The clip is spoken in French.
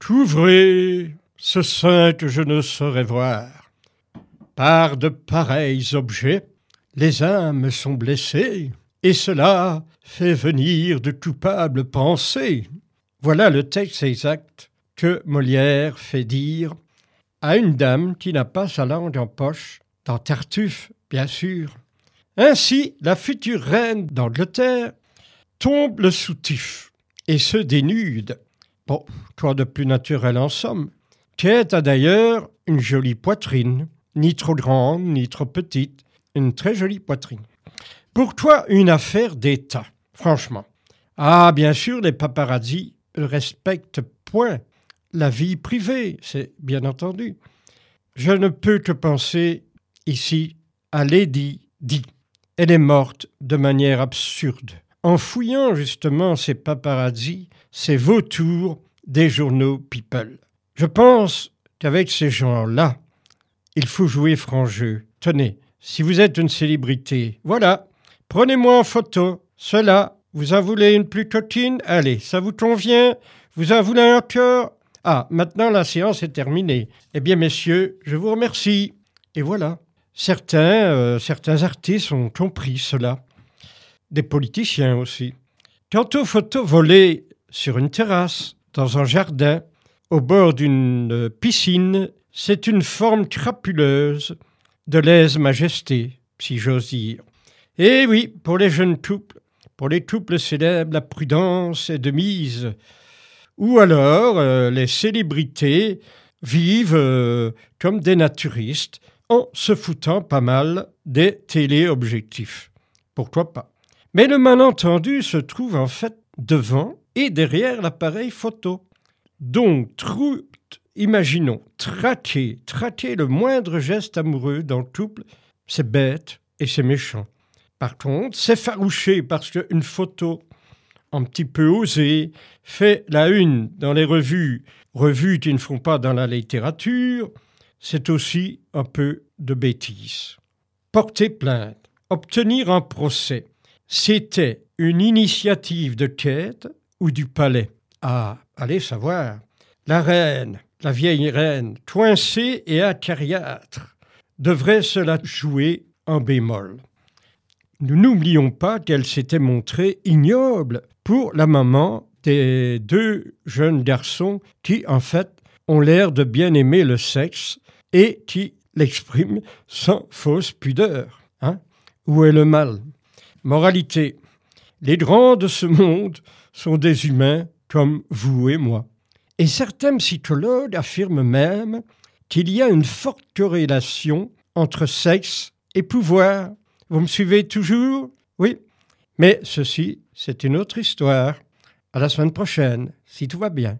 Qu'ouvrez ce sein que je ne saurais voir. Par de pareils objets, les âmes sont blessées, et cela fait venir de coupables pensées. Voilà le texte exact que Molière fait dire à une dame qui n'a pas sa langue en poche, dans Tartuffe, bien sûr. Ainsi, la future reine d'Angleterre tombe le soutif et se dénude. Bon, quoi de plus naturel en somme. Kate a d'ailleurs une jolie poitrine, ni trop grande, ni trop petite, une très jolie poitrine. Pourquoi une affaire d'État, franchement? Ah, bien sûr, les paparazzis ne respectent point la vie privée, c'est bien entendu. Je ne peux que penser ici à Lady Di. Elle est morte de manière absurde, en fouillant justement ces paparazzis, ces vautours des journaux People. Je pense qu'avec ces gens-là, il faut jouer franc jeu. Tenez, si vous êtes une célébrité, voilà, prenez-moi en photo. Cela, vous en voulez une plus coquine? Allez, ça vous convient? Vous en voulez encore? Ah, maintenant la séance est terminée. Eh bien, messieurs, je vous remercie. Et voilà. Certains artistes ont compris cela. Des politiciens aussi. Quant aux photos volées sur une terrasse, dans un jardin, au bord d'une piscine, c'est une forme crapuleuse de lèse-majesté, si j'ose dire. Et oui, pour les jeunes couples, pour les couples célèbres, la prudence est de mise. Ou alors, les célébrités vivent comme des naturistes, en se foutant pas mal des téléobjectifs. Pourquoi pas? Mais le malentendu se trouve en fait devant et derrière l'appareil photo. Donc, imaginons, traquer le moindre geste amoureux dans le couple, c'est bête et c'est méchant. Par contre, s'effaroucher parce qu'une photo un petit peu osée fait la une dans les revues qui ne font pas dans la littérature, c'est aussi un peu de bêtise. Porter plainte, obtenir un procès, c'était une initiative de Kate ou du palais? Ah, allez savoir. La reine, la vieille reine, coincée et acariâtre, devrait se la jouer en bémol. Nous n'oublions pas qu'elle s'était montrée ignoble pour la maman des deux jeunes garçons qui, en fait, ont l'air de bien aimer le sexe et qui l'expriment sans fausse pudeur. Où est le mal? Moralité. Les grands de ce monde sont des humains comme vous et moi. Et certains psychologues affirment même qu'il y a une forte corrélation entre sexe et pouvoir. Vous me suivez toujours? Oui. Mais ceci, c'est une autre histoire. À la semaine prochaine, si tout va bien.